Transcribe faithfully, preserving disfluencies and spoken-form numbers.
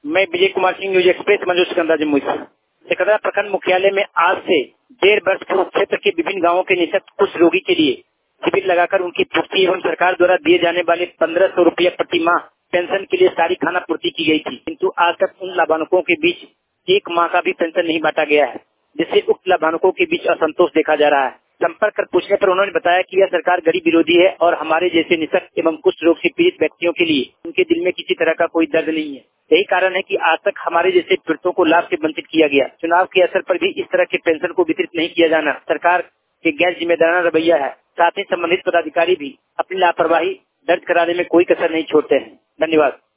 मैं Vijay Kumar Singh, News Express, Manju Sikandra, Jamui से। सिकंदरा प्रखंड मुख्यालय में आज से डेढ़ वर्ष पूर्व क्षेत्र के विभिन्न गांवों के निःशक्त कुष्ठ रोगी के लिए शिविर लगाकर उनकी पुष्टि एवं सरकार द्वारा दिए जाने वाले पंद्रह सौ रूपये प्रति माह पेंशन के लिए सारी खाना पूर्ति की गई थी, किंतु आज तक उन लाभार्थियों के बीच एक माह का भी पेंशन नहीं बांटा गया है, जिससे उक्त लाभार्थियों के बीच असंतोष देखा जा रहा है। संपर्क कर पूछने पर उन्होंने बताया कि यह सरकार गरीब विरोधी है और हमारे जैसे निःशक्त एवं कुष्ठ रोग से पीड़ित व्यक्तियों के लिए उनके दिल में किसी तरह का कोई दर्द नहीं है। यही कारण है कि आज तक हमारे जैसे पीड़ितों को लाभ से वंचित किया गया। चुनाव के असर पर भी इस तरह के पेंशन को वितरित नहीं किया जाना सरकार के गैर जिम्मेदाराना रवैया है। साथ ही संबंधित पदाधिकारी भी अपनी लापरवाही दर्ज कराने में कोई कसर नहीं छोड़ते हैं। धन्यवाद।